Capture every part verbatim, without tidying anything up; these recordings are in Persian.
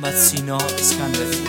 محمد سینا اسکندری.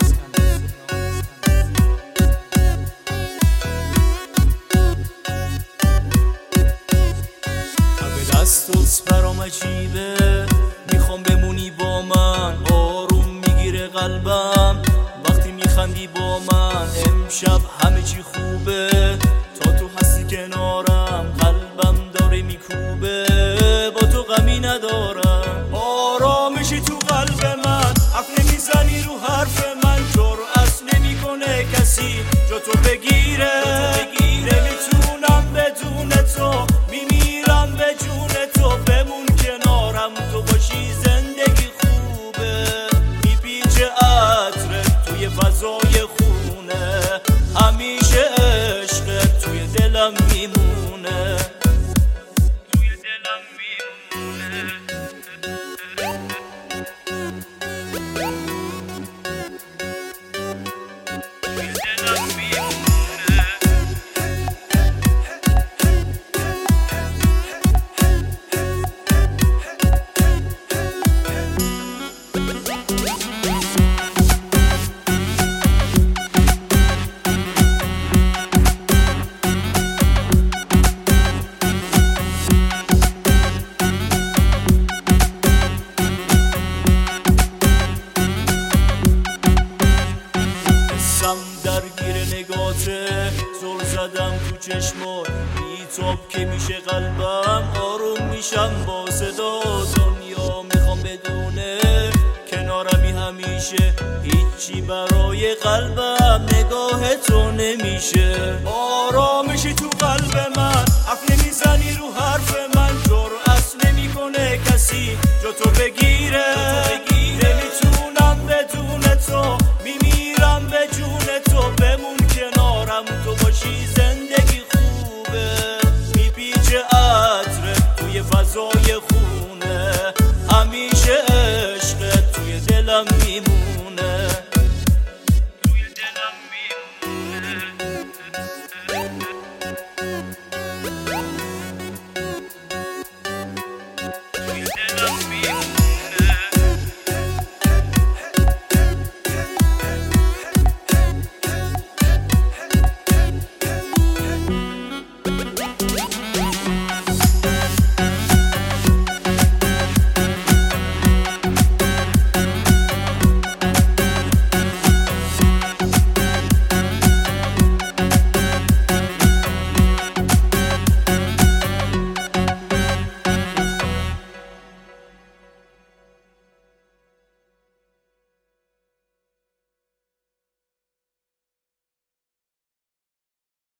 دستت برام عجیبه، میخوام بمونی با من، آروم میگیره قلبم وقتی میخندی با من. امشب همه چی خوبه، تا تو هستی کنارم قلبم داره میکوبه، با تو غمی ندارم. آرامشی تو قلب من، حرف نمیزنی رو حرف من، جرأت نمیکنه کسی جا تو بگیره. نمیتونم بدون تو، میمیرم به جون تو، بمون کنارم تو باشی زندگی خوبه. میپیچه عطرت توی فضای خونه، همیشه عشقت توی دلم میمونه، توی دلم میمونه. درگیر نگاته، زل زدم تو چشمات، بیتاب که میشه قلبم، آروم میشم با صدا. دنیا میخوام بدونه کنارمی همیشه، هیچی برای قلبم نگاه تو نمیشه. آرامشی تو قلب من، حرف نمیزنی رو حرف من، جرأت نمیکنه کسی جا تو بگیره.